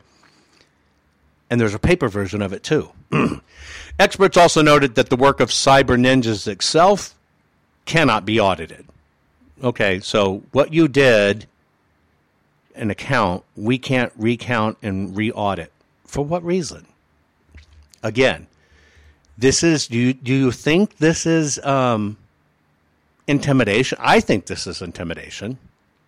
and there's a paper version of it too. Experts also noted that the work of CyberNinjas itself cannot be audited. Okay, so what you did, an account, we can't recount and re-audit. For what reason? Again, this is, do you, do you think this is um, intimidation? I think this is intimidation.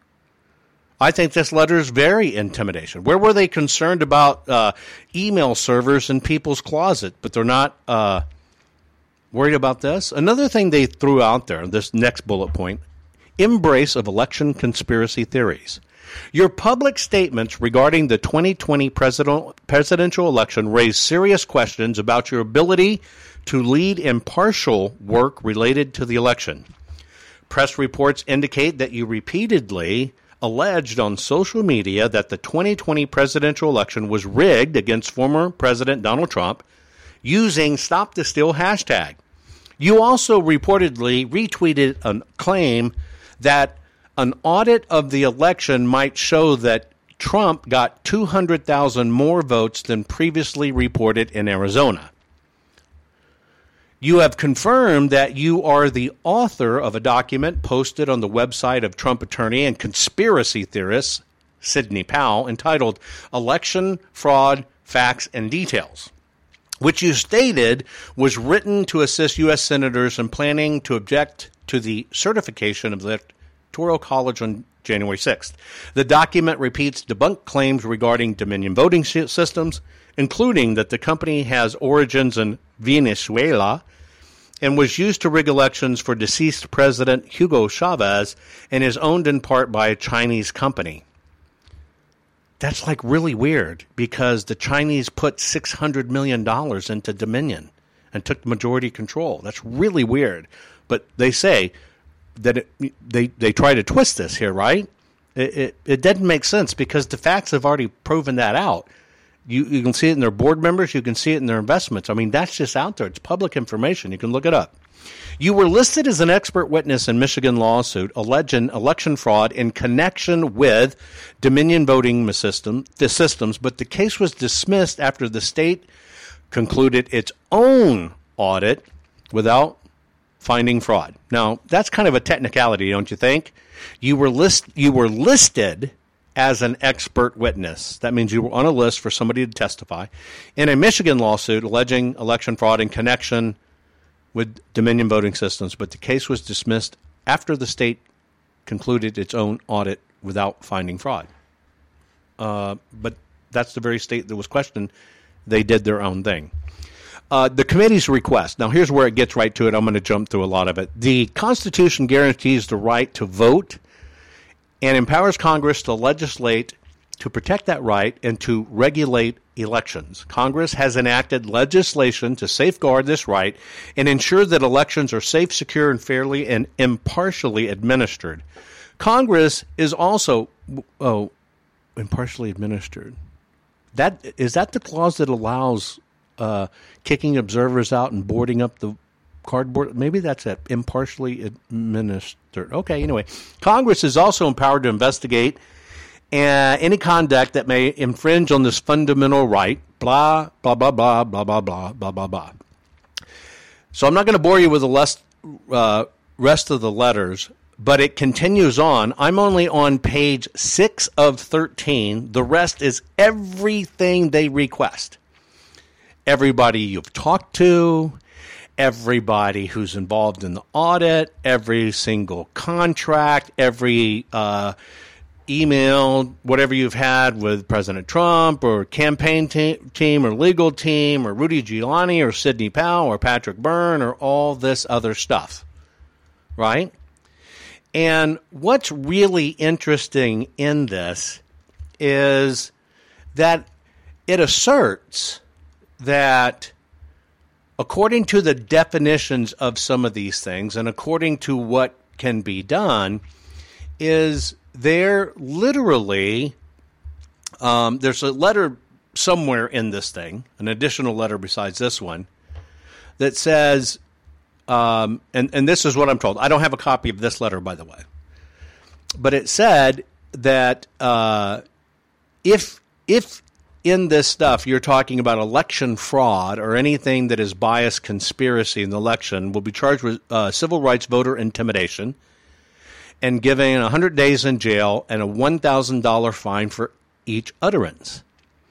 I think this letter is very intimidation. Where were they concerned about uh, email servers in people's closet, but they're not uh, worried about this? Another thing they threw out there, this next bullet point, embrace of election conspiracy theories. Your public statements regarding the twenty twenty president, presidential election raise serious questions about your ability to lead impartial work related to the election. Press reports indicate that you repeatedly alleged on social media that the twenty twenty presidential election was rigged against former President Donald Trump using Stop the Steal hashtag. You also reportedly retweeted a claim that an audit of the election might show that Trump got two hundred thousand more votes than previously reported in Arizona. You have confirmed that you are the author of a document posted on the website of Trump attorney and conspiracy theorist Sidney Powell entitled Election Fraud, Facts, and Details, which you stated was written to assist U S senators in planning to object to the certification of the Electoral College on January sixth. The document repeats debunked claims regarding Dominion voting systems, including that the company has origins in Venezuela and was used to rig elections for deceased President Hugo Chavez and is owned in part by a Chinese company. That's like really weird because the Chinese put six hundred million dollars into Dominion and took majority control. That's really weird. But they say that it, they they try to twist this here, right? It, it it doesn't make sense because the facts have already proven that out. You you can see it in their board members. You can see it in their investments. I mean, that's just out there. It's public information. You can look it up. You were listed as an expert witness in Michigan lawsuit alleging election fraud in connection with Dominion voting system, the systems, but the case was dismissed after the state concluded its own audit without finding fraud. Now, that's kind of a technicality, don't you think? You were list you were listed as an expert witness. That means you were on a list for somebody to testify in a Michigan lawsuit alleging election fraud in connection with Dominion voting systems, but the case was dismissed after the state concluded its own audit without finding fraud. Uh, but that's the very state that was questioned. They did their own thing. Uh, the committee's request. Now, here's where it gets right to it. I'm going to jump through a lot of it. The Constitution guarantees the right to vote and empowers Congress to legislate to protect that right and to regulate elections. Congress has enacted legislation to safeguard this right and ensure that elections are safe, secure, and fairly and impartially administered. Congress is also, oh, impartially administered. That is that the clause that allows uh, kicking observers out and boarding up the cardboard? Maybe that's it. Impartially administered. Okay. Anyway, Congress is also empowered to investigate uh, any conduct that may infringe on this fundamental right. Blah blah blah blah blah blah blah blah blah blah. So I'm not going to bore you with the less, uh, rest of the letters, But it continues on. I'm only on page six of thirteen. The rest is everything they request. Everybody you've talked to, everybody who's involved in the audit, every single contract, every uh, email, whatever you've had with President Trump or campaign te- team or legal team or Rudy Giuliani or Sidney Powell or Patrick Byrne or all this other stuff, right? And what's really interesting in this is that it asserts that according to the definitions of some of these things and according to what can be done, is there literally, um, there's a letter somewhere in this thing, an additional letter besides this one, that says, um, and, and this is what I'm told. I don't have a copy of this letter, by the way. But it said that uh, if if in this stuff you're talking about election fraud or anything that is bias conspiracy in the election, will be charged with uh, civil rights voter intimidation and given one hundred days in jail and a one thousand dollars fine for each utterance.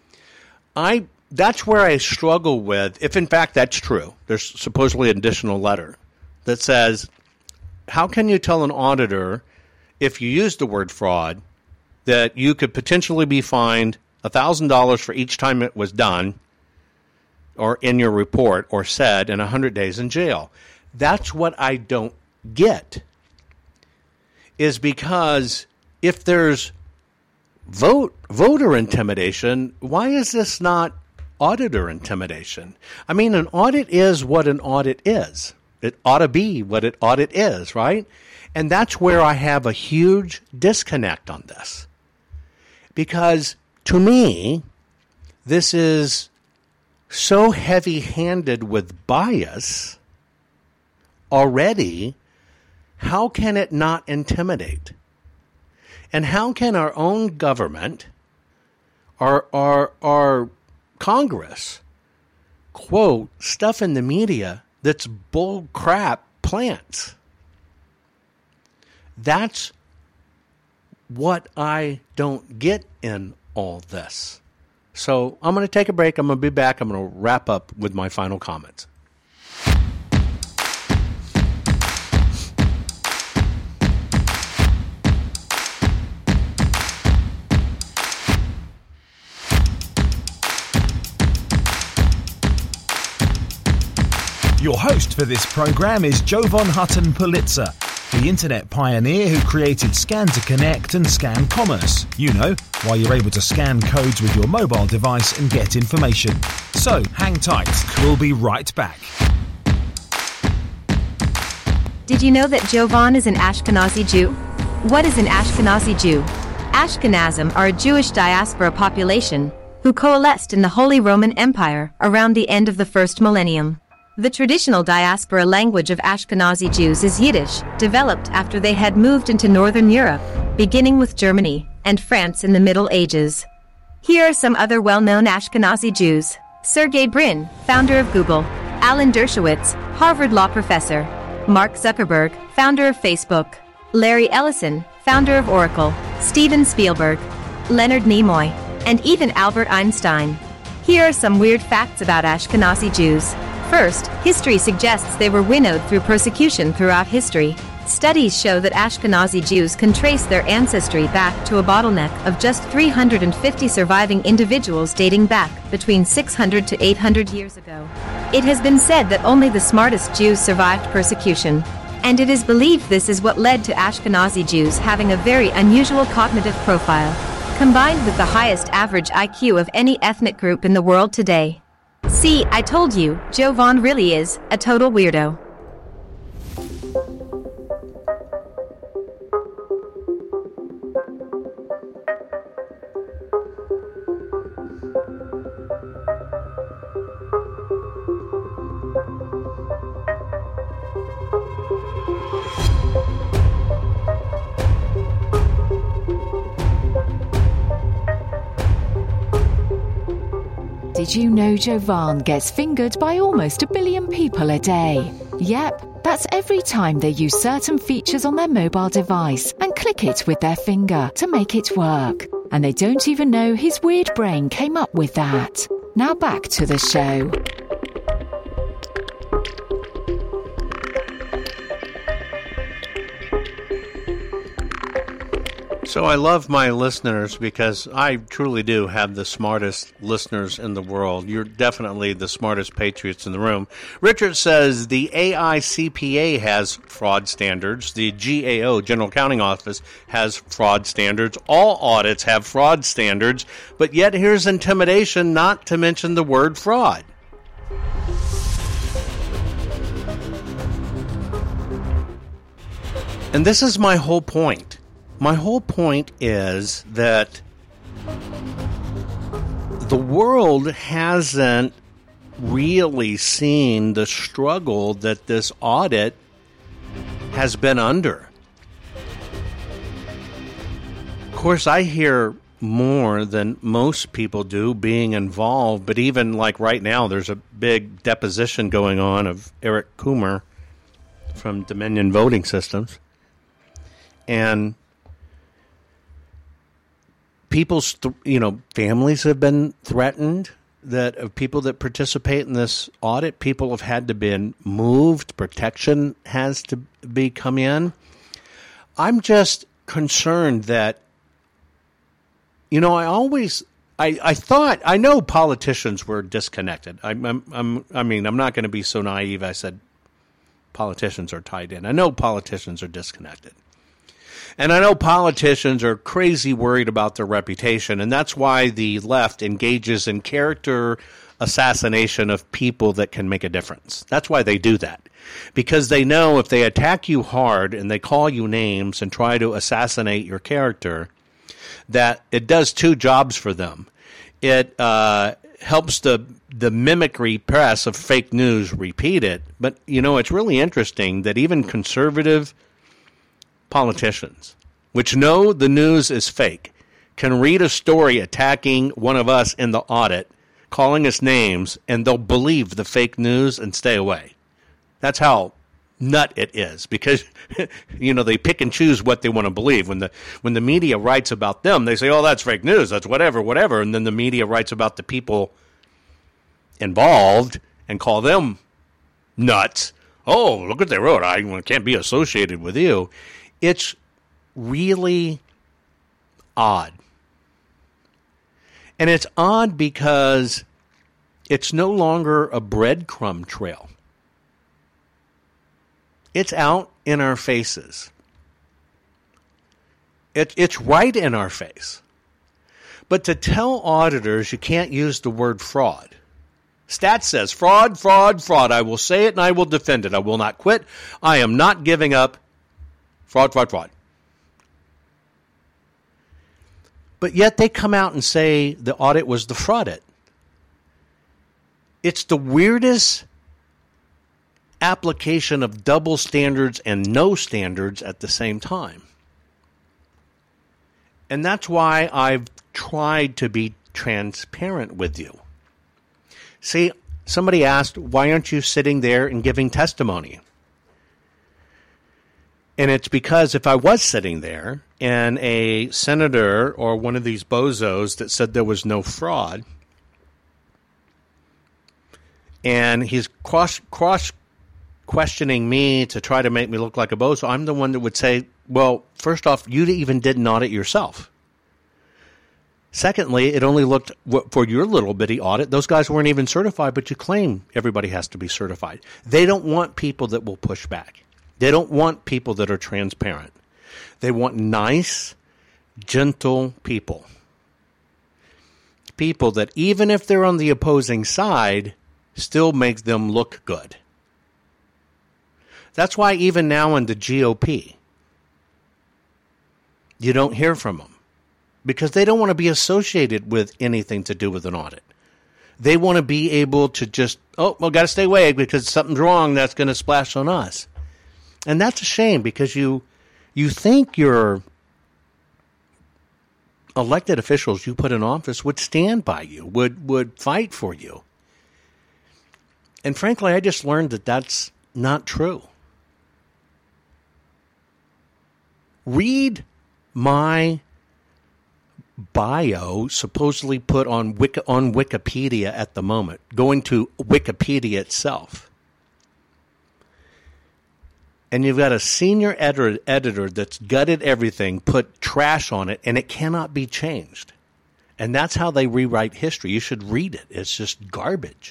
I that's where I struggle with, if in fact that's true. There's supposedly an additional letter that says, how can you tell an auditor, if you use the word fraud, that you could potentially be fined one thousand dollars for each time it was done or in your report or said and one hundred days in jail? That's what I don't get, is because if there's vote voter intimidation, why is this not auditor intimidation? I mean, an audit is what an audit is. It ought to be what an audit is, right? And that's where I have a huge disconnect on this. Because to me, this is so heavy-handed with bias already. How can it not intimidate? And how can our own government, our, our, our Congress, quote stuff in the media that's bull crap plants? That's what I don't get in all this. So I'm going to take a break. I'm going to be back. I'm going to wrap up with my final comments. Your host for this program is Jovan Hutton Pulitzer, the internet pioneer who created Scan to Connect and Scan Commerce. You know, why you're able to scan codes with your mobile device and get information. So, hang tight. We'll be right back. Did you know that Jovan is an Ashkenazi Jew? What is an Ashkenazi Jew? Ashkenazim are a Jewish diaspora population who coalesced in the Holy Roman Empire around the end of the first millennium. The traditional diaspora language of Ashkenazi Jews is Yiddish, developed after they had moved into Northern Europe, beginning with Germany and France in the Middle Ages. Here are some other well-known Ashkenazi Jews: Sergey Brin, founder of Google; Alan Dershowitz, Harvard law professor; Mark Zuckerberg, founder of Facebook; Larry Ellison, founder of Oracle; Steven Spielberg, Leonard Nimoy, and even Albert Einstein. Here are some weird facts about Ashkenazi Jews. First, history suggests they were winnowed through persecution throughout history. Studies show that Ashkenazi Jews can trace their ancestry back to a bottleneck of just three hundred fifty surviving individuals dating back between six hundred to eight hundred years ago. It has been said that only the smartest Jews survived persecution, and it is believed this is what led to Ashkenazi Jews having a very unusual cognitive profile, combined with the highest average I Q of any ethnic group in the world today. See, I told you, Jovan really is a total weirdo. Did you know Jovan gets fingered by almost a billion people a day? Yep, that's every time they use certain features on their mobile device and click it with their finger to make it work. And they don't even know his weird brain came up with that. Now back to the show. So I love my listeners because I truly do have the smartest listeners in the world. You're definitely the smartest patriots in the room. Richard says the A I C P A has fraud standards. The G A O, General Accounting Office, has fraud standards. All audits have fraud standards. But yet here's intimidation, not to mention the word fraud. And this is my whole point. My whole point is that the world hasn't really seen the struggle that this audit has been under. Of course, I hear more than most people do being involved, but even like right now, there's a big deposition going on of Eric Coomer from Dominion Voting Systems. And people's, th- you know, families have been threatened. That of people that participate in this audit, people have had to be moved. Protection has to be come in. I'm just concerned that, you know, I always, I, I thought, I know politicians were disconnected. I'm, I'm, I'm I mean, I'm not going to be so naive. I said politicians are tied in. I know politicians are disconnected. And I know politicians are crazy worried about their reputation, and that's why the left engages in character assassination of people that can make a difference. That's why they do that. Because they know if they attack you hard and they call you names and try to assassinate your character, that it does two jobs for them. It uh, helps the the mimicry press of fake news repeat it. But, you know, it's really interesting that even conservative politicians, which know the news is fake, can read a story attacking one of us in the audit, calling us names, and they'll believe the fake news and stay away. That's how nut it is, because, you know, they pick and choose what they want to believe. When the when the media writes about them, they say, oh, that's fake news, that's whatever, whatever. And then the media writes about the people involved and call them nuts. Oh, look what they wrote. I can't be associated with you. It's really odd. And it's odd because it's no longer a breadcrumb trail. It's out in our faces. It, it's right in our face. But to tell auditors you can't use the word fraud. Stats says fraud, fraud, fraud. I will say it and I will defend it. I will not quit. I am not giving up. Fraud, fraud, fraud. But yet they come out and say the audit was the fraudit. It's the weirdest application of double standards and no standards at the same time. And that's why I've tried to be transparent with you. See, somebody asked, why aren't you sitting there and giving testimony? And it's because if I was sitting there and a senator or one of these bozos that said there was no fraud, and he's cross cross questioning me to try to make me look like a bozo, I'm the one that would say, well, first off, you even didn't audit yourself. Secondly, it only looked, for your little bitty audit, those guys weren't even certified, but you claim everybody has to be certified. They don't want people that will push back. They don't want people that are transparent. They want nice, gentle people. People that even if they're on the opposing side, still make them look good. That's why even now in the G O P, you don't hear from them. Because they don't want to be associated with anything to do with an audit. They want to be able to just, oh, well, got to stay away because something's wrong that's going to splash on us. And that's a shame because you you think your elected officials you put in office would stand by you, would would fight for you. And frankly, I just learned that that's not true. Read my bio, supposedly put on Wiki, on Wikipedia at the moment, going to Wikipedia itself. And you've got a senior editor, editor that's gutted everything, put trash on it, and it cannot be changed. And that's how they rewrite history. You should read it. It's just garbage.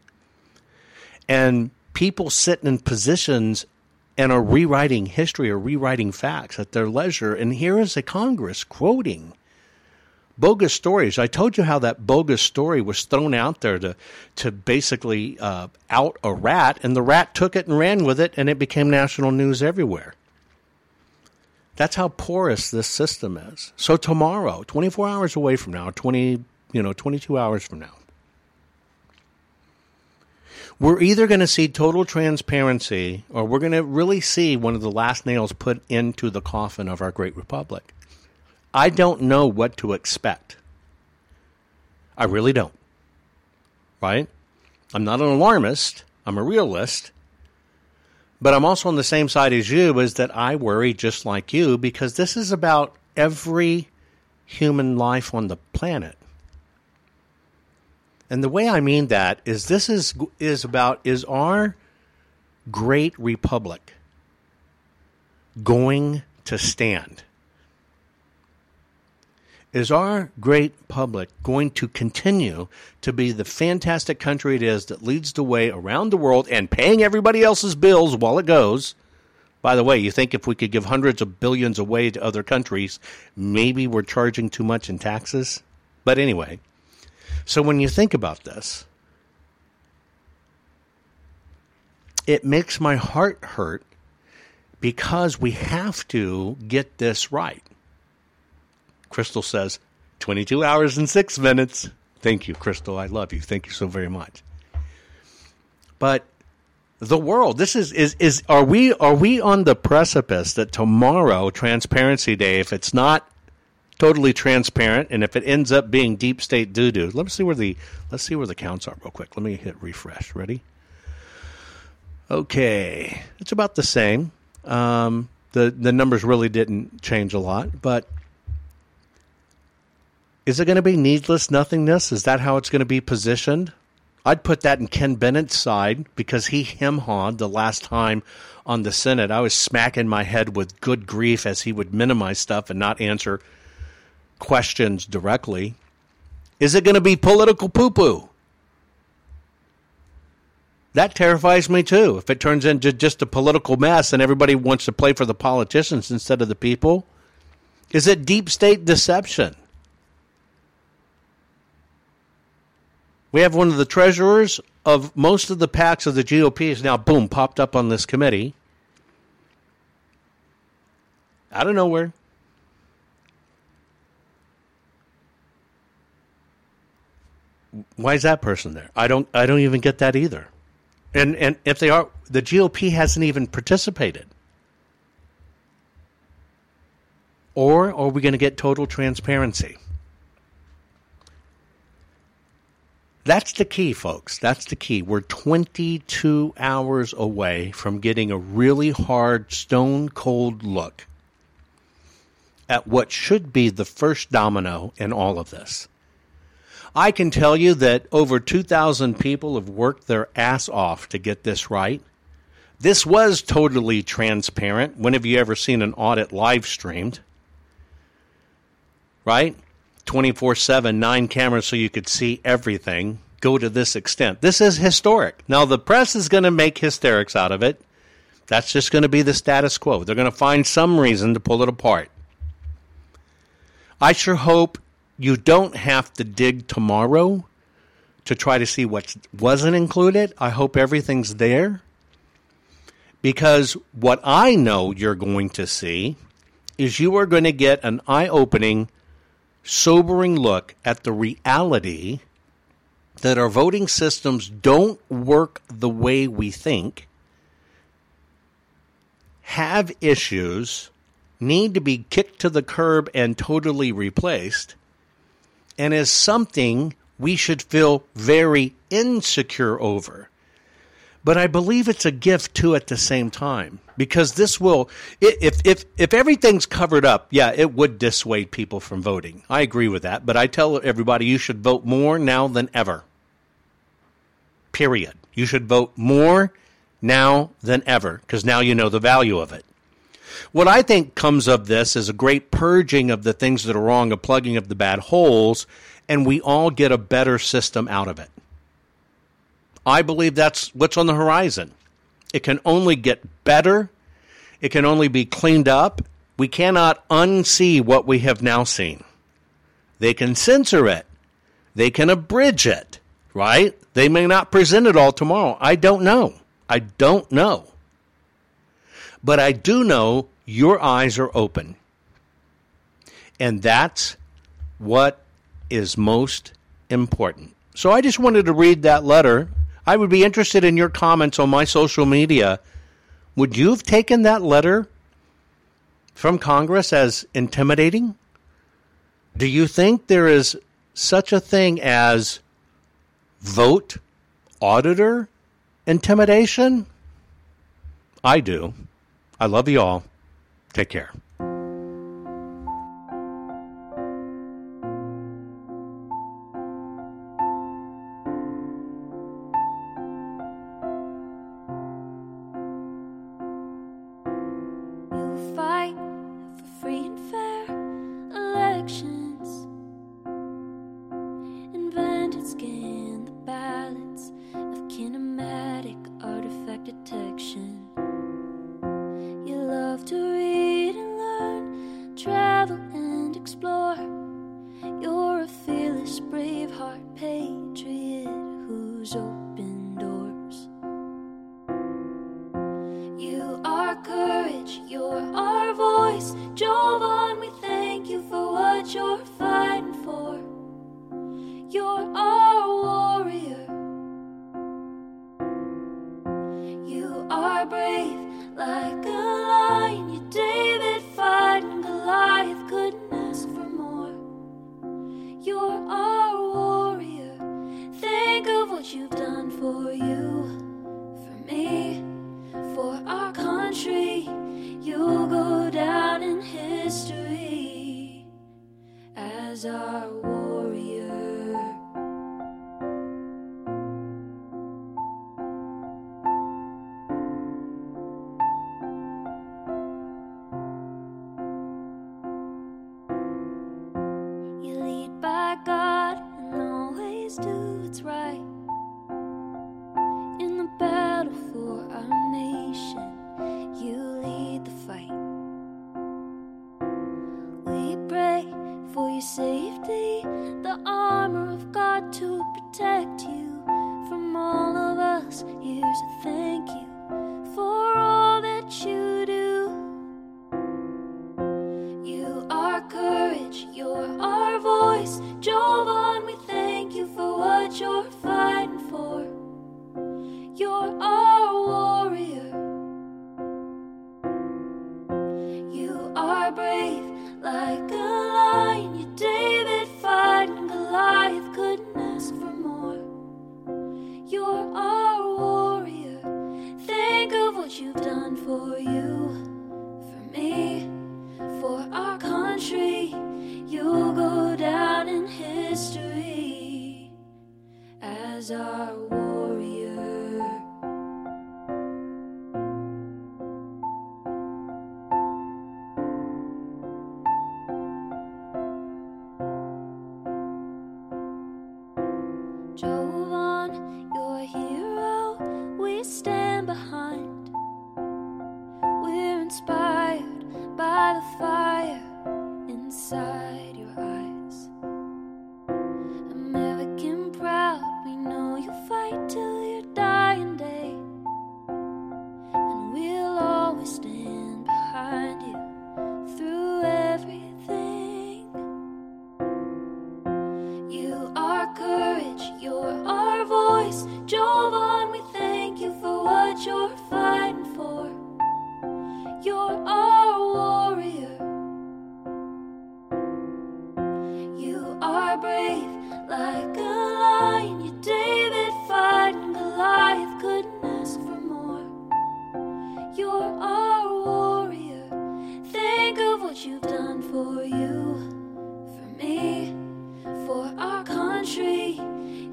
And people sitting in positions and are rewriting history or rewriting facts at their leisure. And here is a Congress quoting bogus stories. I told you how that bogus story was thrown out there to to basically uh, out a rat, and the rat took it and ran with it, and it became national news everywhere. That's how porous this system is. So tomorrow, twenty-four hours away from now, twenty, you know, twenty-two hours from now, we're either going to see total transparency, or we're going to really see one of the last nails put into the coffin of our great republic. I don't know what to expect. I really don't. Right? I'm not an alarmist. I'm a realist. But I'm also on the same side as you, is that I worry just like you, because this is about every human life on the planet. And the way I mean that is this is is about, is our great republic going to stand? Is our great public going to continue to be the fantastic country it is that leads the way around the world and paying everybody else's bills while it goes? By the way, you think if we could give hundreds of billions away to other countries, maybe we're charging too much in taxes? But anyway, so when you think about this, it makes my heart hurt because we have to get this right. Crystal says, twenty-two hours and six minutes. Thank you, Crystal. I love you. Thank you so very much. But the world, this is, is, is, are we, are we on the precipice that tomorrow, Transparency Day, if it's not totally transparent, and if it ends up being deep state doo-doo, let me see where the, let's see where the counts are real quick. Let me hit refresh. Ready? Okay. It's about the same. Um, the, the numbers really didn't change a lot, but is it going to be needless nothingness? Is that how it's going to be positioned? I'd put that in Ken Bennett's side, because he hem-hawed the last time on the Senate. I was smacking my head with good grief as he would minimize stuff and not answer questions directly. Is it going to be political poo-poo? That terrifies me too. If it turns into just a political mess and everybody wants to play for the politicians instead of the people. Is it deep state deception? We have one of the treasurers of most of the PACs of the G O P is now, boom, popped up on this committee. Out of nowhere. Why is that person there? I don't I don't even get that either. And and if they are, the G O P hasn't even participated. Or are we going to get total transparency? That's the key, folks. That's the key. We're twenty-two hours away from getting a really hard, stone-cold look at what should be the first domino in all of this. I can tell you that over two thousand people have worked their ass off to get this right. This was totally transparent. When have you ever seen an audit live streamed? Right? twenty-four seven, nine cameras so you could see everything. Go to this extent. This is historic. Now, the press is going to make hysterics out of it. That's just going to be the status quo. They're going to find some reason to pull it apart. I sure hope you don't have to dig tomorrow to try to see what wasn't included. I hope everything's there. Because what I know you're going to see is you are going to get an eye-opening, sobering look at the reality that our voting systems don't work the way we think, have issues, need to be kicked to the curb and totally replaced, and is something we should feel very insecure over. But I believe it's a gift, too, at the same time. Because this will, if if if everything's covered up, yeah, it would dissuade people from voting. I agree with that. But I tell everybody you should vote more now than ever. Period. You should vote more now than ever, because now you know the value of it. What I think comes of this is a great purging of the things that are wrong, a plugging of the bad holes, and we all get a better system out of it. I believe that's what's on the horizon. It can only get better. It can only be cleaned up. We cannot unsee what we have now seen. They can censor it. They can abridge it, right? They may not present it all tomorrow. I don't know. I don't know. But I do know your eyes are open. And that's what is most important. So I just wanted to read that letter. I would be interested in your comments on my social media. Would you have taken that letter from Congress as intimidating? Do you think there is such a thing as vote auditor intimidation? I do. I love you all. Take care.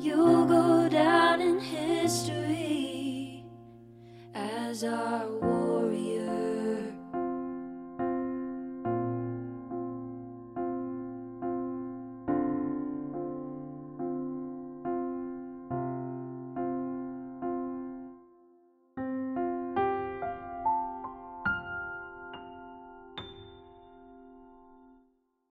You'll go down in history as our war.